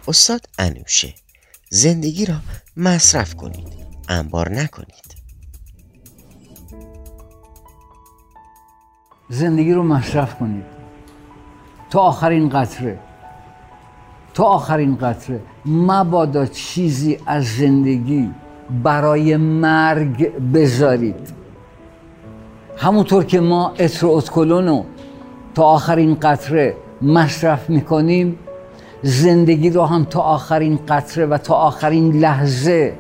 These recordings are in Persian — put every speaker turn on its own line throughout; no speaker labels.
استاد انوشه: زندگی را مصرف کنید، انبار نکنید.
زندگی رو مصرف کنید تا آخرین قطره، تا آخرین قطره. مبادا چیزی از زندگی برای مرگ بذارید. همونطور که ما اتر و اتکلون رو تا آخرین قطره مصرف میکنیم، زندگی رو هم تا آخرین قطره و تا آخرین لحظه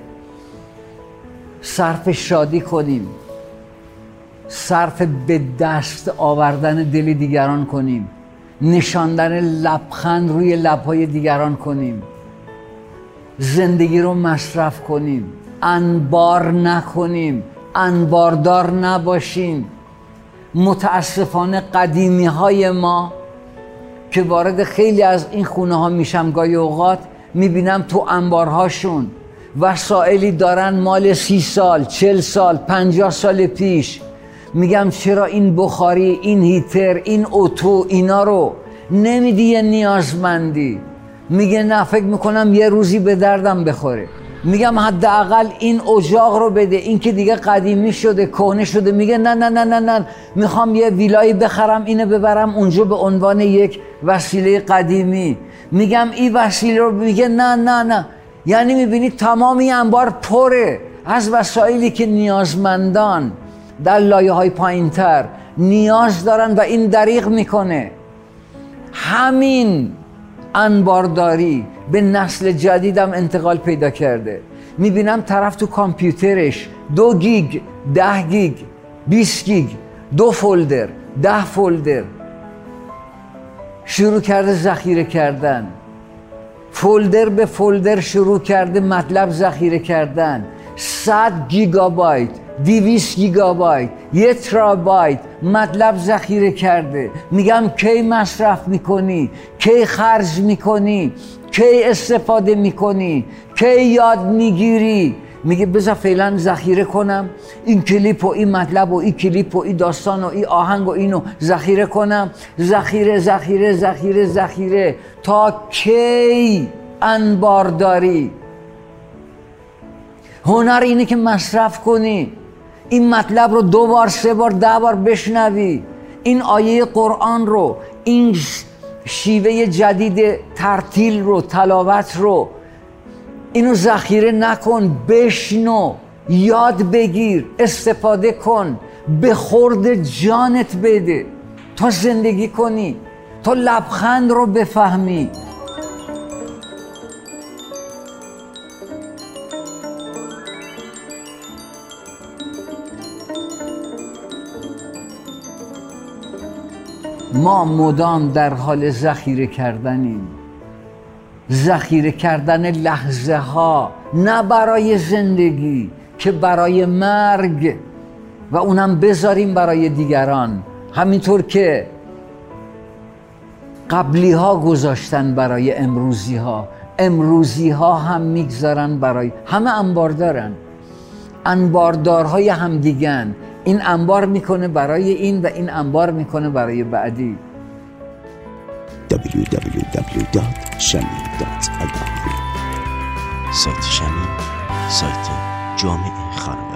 صرف شادی کنیم، صرف به دست آوردن دل دیگران کنیم، نشاندن لبخند روی لبهای دیگران کنیم. زندگی رو مصرف کنیم، انبار نکنیم، انباردار نباشیم. متاسفانه قدیمی های ما که وارد خیلی از این خونه ها میشم گاهی اوقات میبینم تو انبارهاشون وسائلی دارن مال 30 سال، 40 سال، 50 سال پیش. میگم چرا این بخاری، این هیتر، این اتو، اینا رو نمیدی یه نیازمندی؟ میگه نه، فکر میکنم یه روزی به دردم بخوره. میگم حداقل این اجاق رو بده، این که دیگه قدیمی شده، کهنه شده. میگه نه نه نه نه نه، میخوام یه ویلایی بخرم، اینو ببرم اونجا به عنوان یک وسیله قدیمی. میگم این وسیله رو، میگه نه نه نه. یعنی میبینید تمامی انبار پره از وسایلی که نیازمندان در لایه‌های پایین‌تر نیاز دارن و این دریغ میکنه. همین انبارداری به نسل جدیدم انتقال پیدا کرده. میبینم طرف تو کامپیوترش 2 گیگ، 10 گیگ، 20 گیگ، 2 فولدر، 10 فولدر شروع کرده ذخیره کردن. فولدر به فولدر شروع کرده مطلب ذخیره کردن. 100 گیگابایت، 200 گیگابایت، 1 ترابایت مطلب ذخیره کرده. میگم کی مصرف میکنی؟ کی خرج میکنی؟ کی استفاده میکنی؟ کی یاد میگیری؟ میگه بذار فعلا ذخیره کنم، این کلیپ و این مطلب و این کلیپ و این داستان و این آهنگ و اینو ذخیره کنم. ذخیره ذخیره ذخیره ذخیره تا کی انبارداری؟ هنر اینه که مصرف کنی، این مطلب رو 2 بار 3 بار 10 بار بشنوی، این آیه قرآن رو، این شیوه جدید ترتیل رو، تلاوت رو، اینو ذخیره نکن، بشنو، یاد بگیر، استفاده کن، به خورد جانت بده تا زندگی کنی، تا لبخند رو بفهمی. ما مدام در حال ذخیره کردنیم، ذخیره کردن لحظه ها، نه برای زندگی که برای مرگ، و اونم بذاریم برای دیگران. همینطور که قبلی ها گذاشتن برای امروزی ها، امروزی ها هم میگذارن برای همه. انبار دارن، انباردارهای هم دیگن. این انبار میکنه برای این و این انبار میکنه برای بعدی.
www.shami.ir سایت شمی، سایت جامعه خانواده.